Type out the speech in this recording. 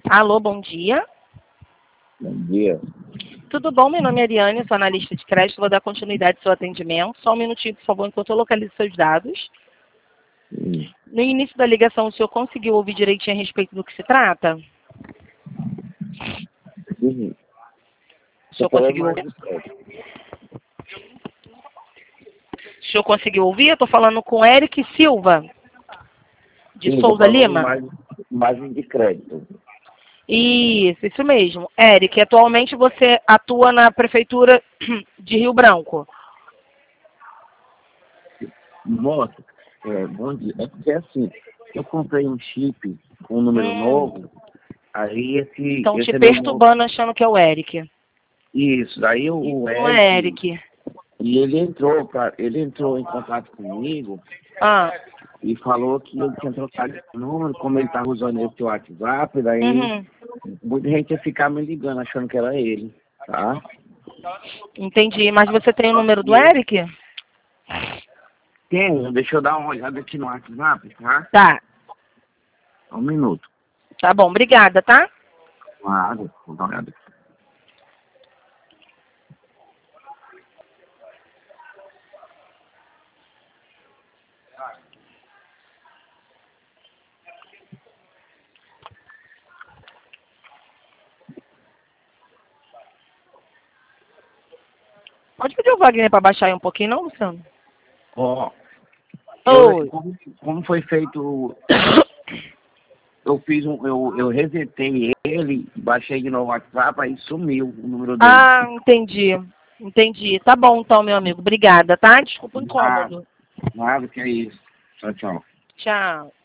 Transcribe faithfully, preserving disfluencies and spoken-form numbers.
Alô, bom dia. Bom dia. Tudo bom? Meu nome é Ariane, sou analista de crédito. Vou dar continuidade ao seu atendimento. Só um minutinho, por favor, enquanto eu localizo seus dados. Hum. No início da ligação, o senhor conseguiu ouvir direitinho a respeito do que se trata? Uhum. O senhor conseguiu ouvir? O senhor conseguiu ouvir? Eu estou falando com Eric Silva, de Sim, Souza Lima. Mais, imagem de crédito. Isso, isso mesmo. Eric, atualmente você atua na Prefeitura de Rio Branco. Moça, é, bom dia. É porque assim, eu comprei um chip com um número Hum. novo, aí esse... Estão esse te é meu perturbando novo... achando que é o Eric. Isso, aí o, Isso o não é Eric... Eric. E ele entrou, pra, ele entrou em contato comigo Ah, e falou que eu tinha trocado de número, como ele estava usando esse WhatsApp, daí uhum. muita gente ia ficar me ligando achando que era ele, tá? Entendi. Mas você tem o número do E eu Eric? tenho, deixa eu dar uma olhada aqui no WhatsApp, tá? Tá. Um minuto. Tá bom. Obrigada, tá? Claro, vou dar uma olhada aqui. Pode pedir o Wagner para baixar aí um pouquinho, não, Luciano? Ó, eu, Oi. como, como foi feito, eu fiz um, eu, eu resetei ele, baixei de novo o WhatsApp, aí sumiu o número dele. Ah, entendi. Entendi. Tá bom, então, meu amigo. Obrigada, tá? Desculpa o Nada, incômodo. nada que é isso. Tchau, tchau. Tchau.